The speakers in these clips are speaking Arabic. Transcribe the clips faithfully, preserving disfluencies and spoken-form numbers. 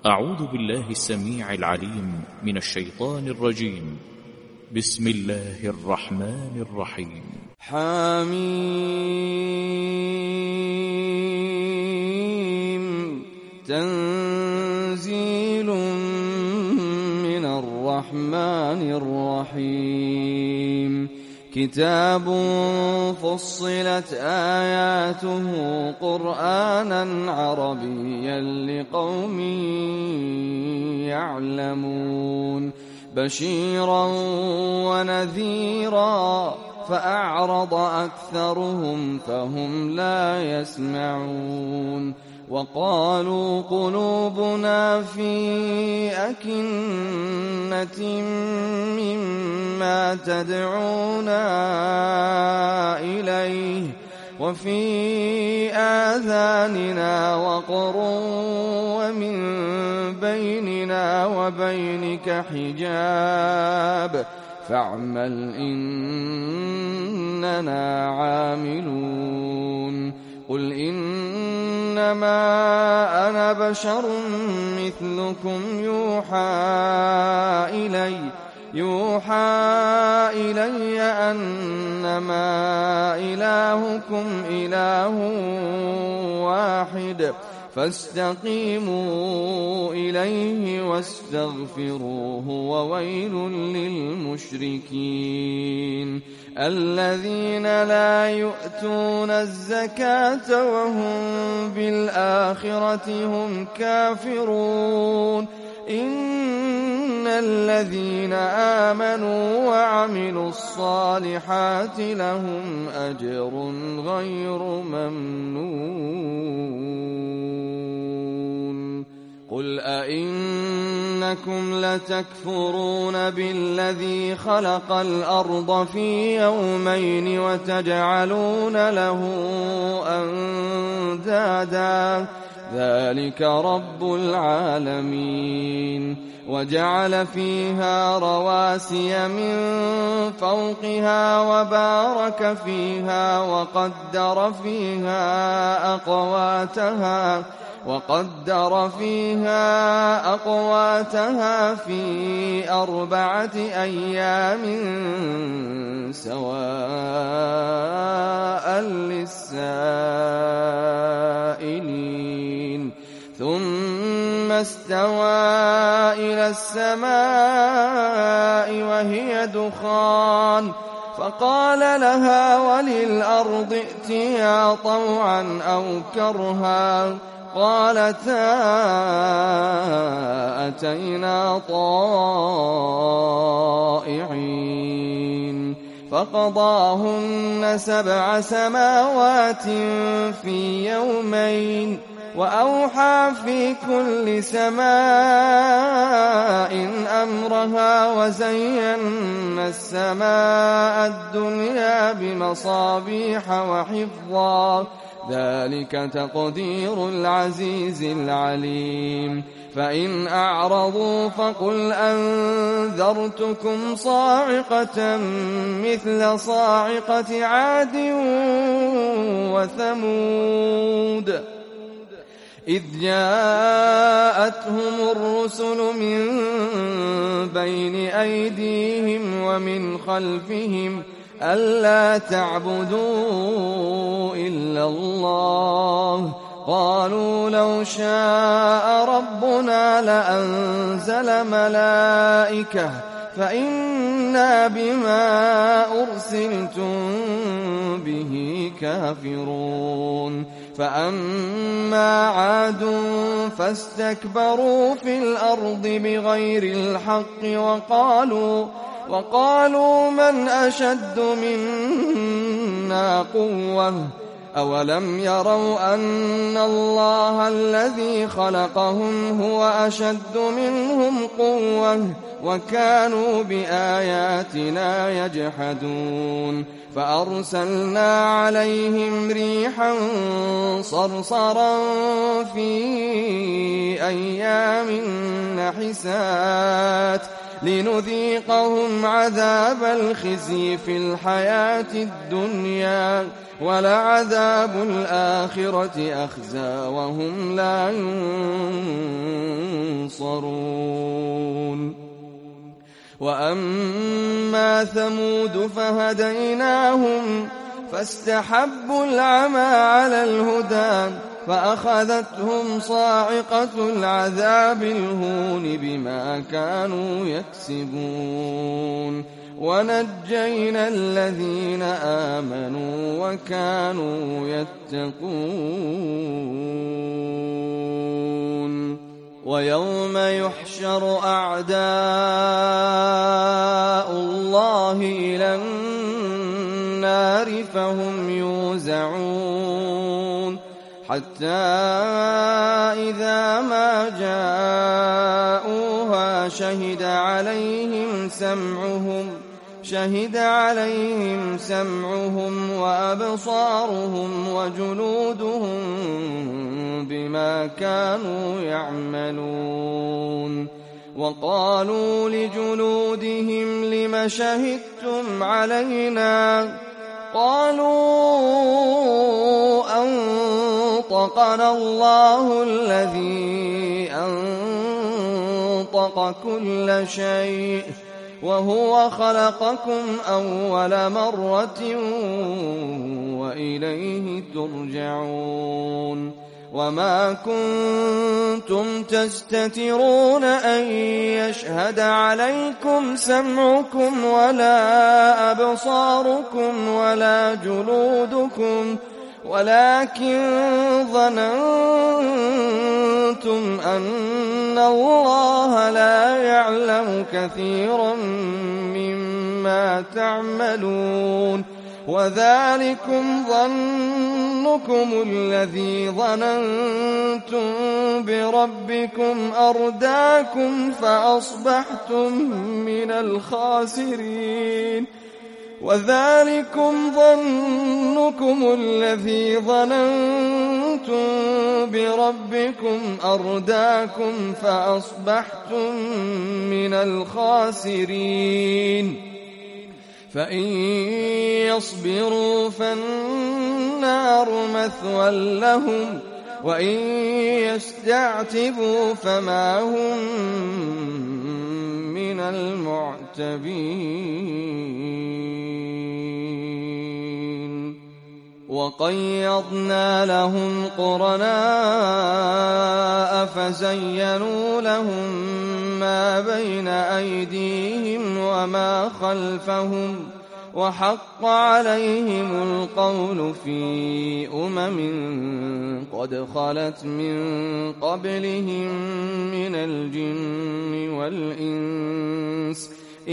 أعوذ بالله السميع العليم من الشيطان الرجيم. بسم الله الرحمن الرحيم. حميم تنزيل من الرحمن الرحيم. كتاب فصلت آياته قرآنا عربيا لقوم يعلمون بشيرا ونذيرا فأعرض أكثرهم فهم لا يسمعون. وقالوا قلوبنا في أكنة مما تدعونا إليه وفي آذاننا وقر ومن بيننا وبينك حجاب فاعمل إننا عاملون. قل إنما أنا بشر مثلكم يوحى إلي يوحى إلي أنما إلهكم إله واحد فاستقيموا إليه واستغفروه وويل للمشركين الذين لا يؤتون الزكاة وهم بالآخرة هم كافرون. إن الذين آمنوا وعملوا الصالحات لهم أجر غير ممنون. قل أئنكم لتكفرون بالذي خلق الأرض في يومين وتجعلون له أندادا ذلك رب العالمين. وجعل فيها رواسي من فوقها وبارك فيها وقدر فيها أقواتها وقدر فيها أقواتها في أربعة أيام سواء للسائلين. ثم استوى إلى السماء وهي دخان فقال لها وللأرض ائتيا طوعا أو كرها قالتا أتينا طائعين. فقضاهن سبع سماوات في يومين وأوحى في كل سماء أمرها وزينا السماء الدنيا بمصابيح وحفظا ذلك تقدير العزيز العليم. فإن أعرضوا فقل أنذرتكم صاعقة مثل صاعقة عاد وثمود إذ جاءتهم الرسل من بين أيديهم ومن خلفهم ألا تعبدوا إلا الله قالوا لو شاء ربنا لأنزل ملائكة فإنا بما أرسلتم به كافرون. فأما عاد فاستكبروا في الأرض بغير الحق وقالوا وقالوا من أشد منا قوة أولم يروا أن الله الذي خلقهم هو أشد منهم قوة وكانوا بآياتنا يجحدون. فأرسلنا عليهم ريحا صرصرا في أيام نحسات لنذيقهم عذاب الخزي في الحياة الدنيا ولعذاب الآخرة أخزى وهم لا ينصرون. ينصرون. وأما ثمود فهديناهم فاستحبوا العمى على الهدى فأخذتهم صاعقة العذاب الهون بما كانوا يكسبون. ونجينا الذين آمنوا وكانوا يتقون. ويوم يحشر أعداء الله إلى النار فهم يوزعون حتى إذا ما جاءوها شهد عليهم سمعهم شهد عليهم سمعهم وأبصارهم وجلودهم بما كانوا يعملون. وقالوا لجلودهم لم شهدتم علينا قالوا أنطقنا الله الذي أنطق كل شيء وهو خلقكم أول مرة وإليه ترجعون. وما كنتم تستترون أن يشهد عليكم سمعكم ولا أبصاركم ولا جلودكم ولكن ظننتم أن الله لا يعلم كثيرا مما تعملون. وذلكم ظنكم الذي ظننتم بربكم أرداكم فأصبحتم من الخاسرين. وذلكم ظنكم الذي ظننتم بربكم أرداكم فأصبحتم من الخاسرين. فإن يصبروا فالنار مثوى لهم وإن يستعتبوا فما هم من المعتبين. وقيضنا لهم قرناء فزينوا لهم ما بين أيديهم وما خلفهم وحق عليهم القول في أمم قد خلت من قبلهم من الجن والإنس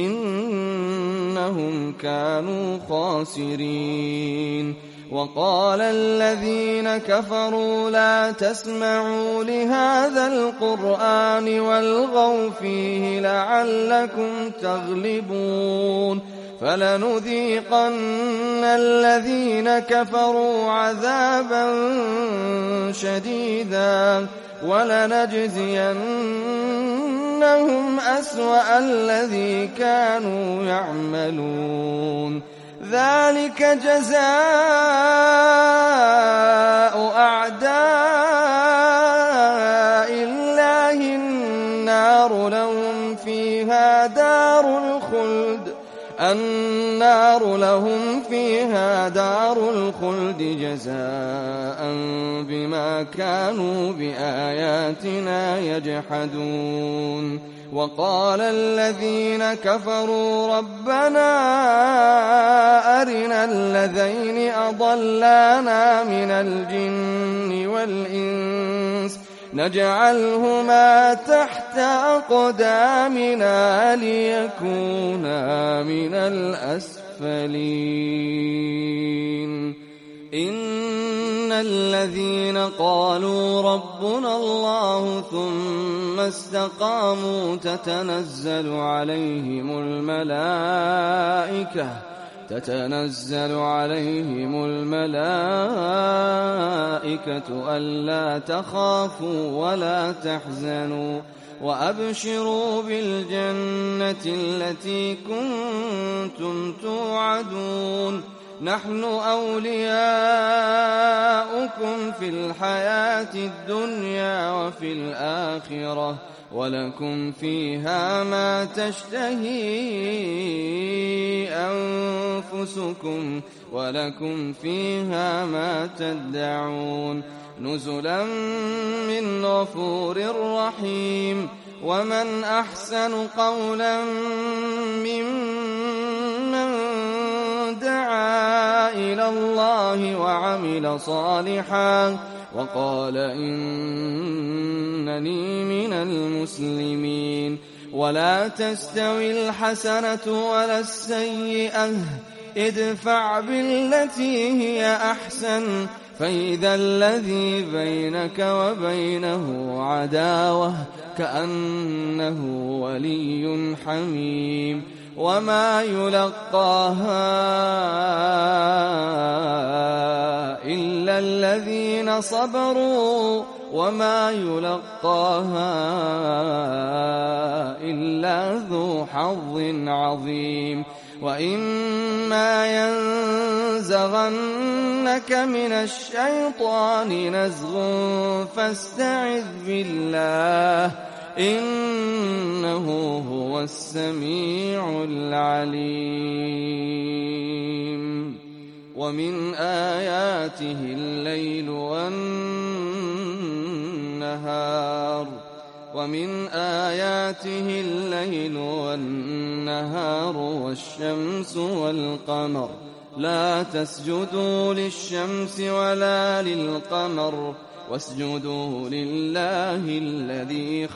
إنهم كانوا خاسرين. وقال الذين كفروا لا تسمعوا لهذا القرآن والغوا فيه لعلكم تغلبون. فلنذيقن الذين كفروا عذابا شديدا ولنجزينهم أسوأ الذي كانوا يعملون. ذلك جزاء أعداء الله النار لهم فيها دار الخلد النار لهم فيها دار الخلد جزاء بما كانوا بآياتنا يجحدون. وقال الذين كفروا ربنا أرنا الذين أضلانا من الجن والإنس نجعلهما تحت أقدامنا ليكونا من الأسفلين. إن الذين قالوا ربنا الله ثم استقاموا تتنزل عليهم الملائكة تتنزل عليهم الملائكة ألا تخافوا ولا تحزنوا وأبشروا بالجنة التي كنتم توعدون نحن أولياؤكم في الحياة الدنيا وفي الآخرة ولكم فيها ما تشتهي أنفسكم ولكم فيها ما تدعون نزلا من غفور رحيم. ومن أحسن قولا ممن دعا إلى الله وعمل صالحا وقال إنني من المسلمين. ولا تستوي الحسنة ولا السيئة ادفع بالتي هي أحسن فإذا الذي بينك وبينه عداوة كأنه ولي حميم. وما يلقاها إلا الذين صبروا وما يلقاها إلا ذو حظ عظيم. وإما ينزغنك من الشيطان نزغ فاستعذ بالله إنه هو السميع العليم. ومن آياته الليل والنهار ومن آياته الليل والنهار والشمس والقمر لا تسجدوا للشمس ولا للقمر واسجدوا لله الذي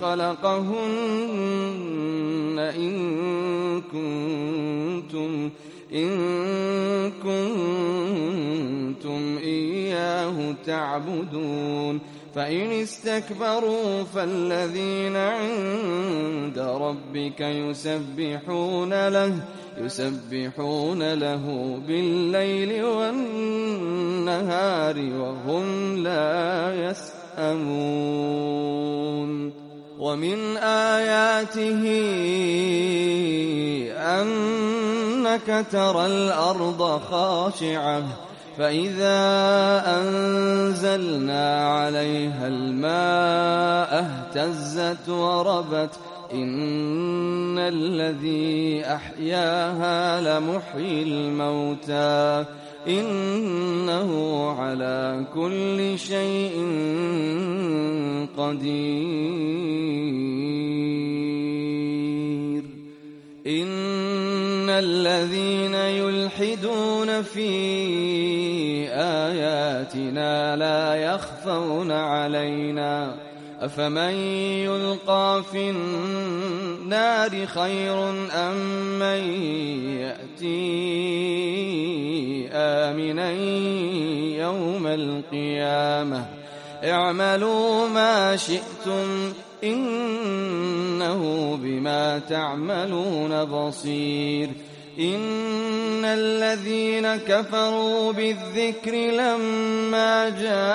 خلقهن إن كنتم إن كنتم إياه تعبدون. فإن استكبروا فالذين عند ربك يسبحون له يسبحون له بالليل والنهار وهم لا يسأمون. ومن آياته أنك ترى الأرض خاشعة فإذا أنزلنا عليها الماء اهتزت وربت إن الذي أحياها لمحيي الموتى إنه على كل شيء قدير. إن الذين يلحدون في آياتنا لا يخفون علينا أفمن يلقى في النار خير أم من يأتي آمنا يوم القيامة اعملوا ما شئتم إنه بما تعملون بصير. إن الذين كفروا بالذكر لما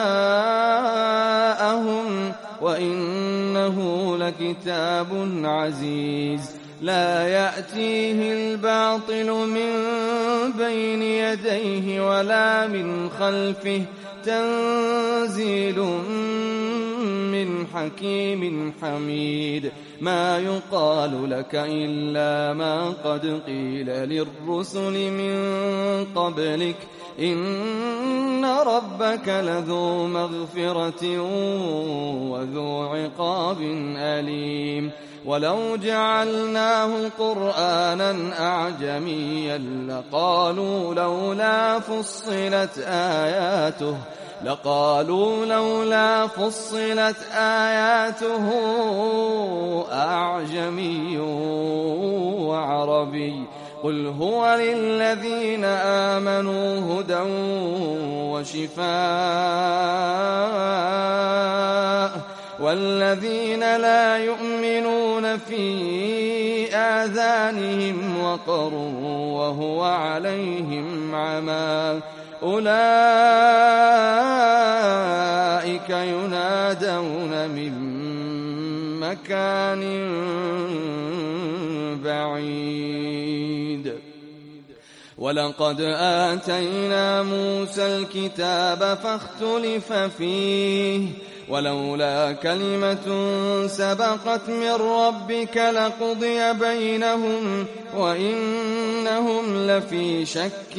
جاءهم وإنه لكتاب عزيز لا يأتيه الباطل من بين يديه ولا من خلفه تنزيل من حكيم حميد. ما يقال لك إلا ما قد قيل للرسل من قبلك إن ربك لذو مغفرة وذو عقاب أليم. ولو جعلناه قرآنا أعجميا لقالوا لولا فصلت آياته لقالوا لولا فصلت آياته أعجمي وعربي قل هو للذين آمنوا هدى وشفاء والذين لا يؤمنون في آذانهم وقر وهو عليهم عمى أولئك ينادون من مكان بعيد. ولقد آتينا موسى الكتاب فاختلف فيه ولولا كلمة سبقت من ربك لقضي بينهم وإنهم لفي شك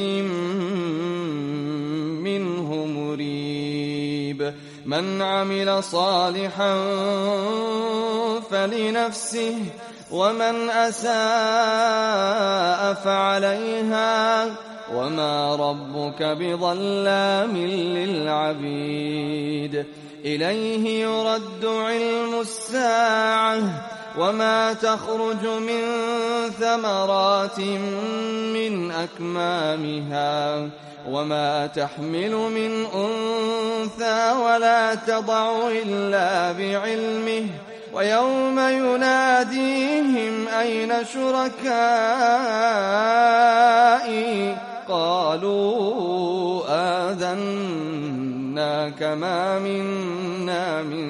منه مريب من عمل صالحا فلنفسه ومن أساء فعليها وما ربك بظلام للعبيد إليه يرد علم الساعة وما تخرج من ثمرات من أكمامها وما تحمل من أنثى ولا تضع إلا بعلمه ويوم يناديهم أين شركائي قالوا آذناك ما منا من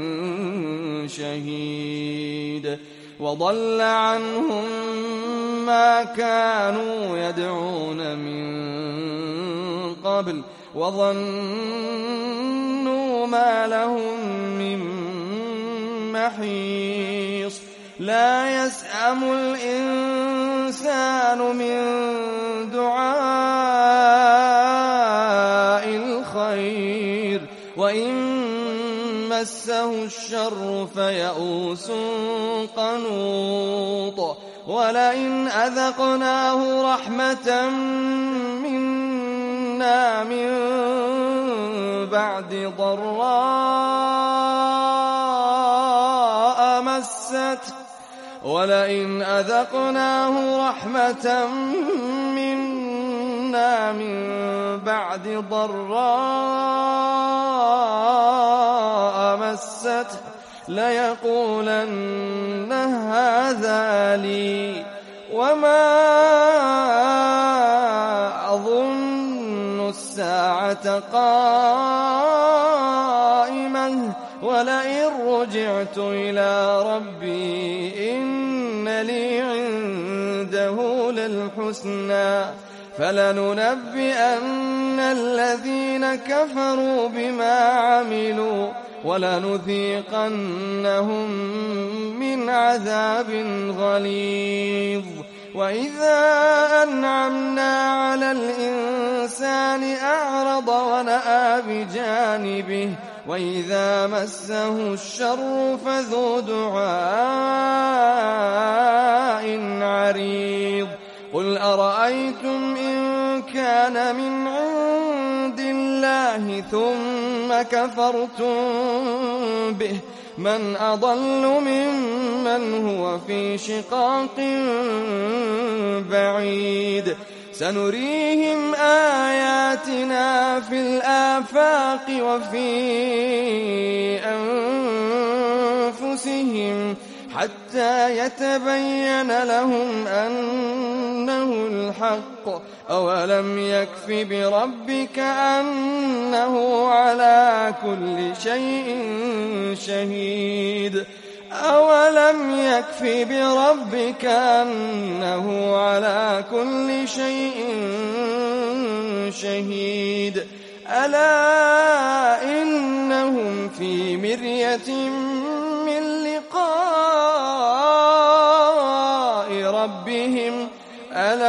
شهيد وضل عنهم ما كانوا يدعون من قبل وظنوا ما لهم من محيص لا يسأم الإنسان من دعاء الخير وإن مسه الشر فيئوس قنوط ولئن أذقناه رحمة منا من بعد ضراء مسته ولئن أذقناه رحمة منا من بعد ضراء مسته ليقولن هذا لي وما أظن الساعة قائمة ولئن رجعت إلى ربي إن لي عنده للحسنى فلننبئن الذين كفروا بما عملوا ولنذيقنهم من عذاب غليظ وإذا أنعمنا على الإنسان أعرض ونأى بجانبه وإذا مسه الشر فذو دعاء عريض قل أرأيتم إن كان من عند الله ثم كفرتم به من أضل ممن هو في شقاق بعيد سنريهم آياتنا في الآفاق وفي أنفسهم حتى يتبين لهم أنه الحق أولم يكف بربك أنه على كل شيء شهيد أولم يكف بربك أنه على كل شيء شهيد ألا إنهم في مرية من لقاء ربهم ألا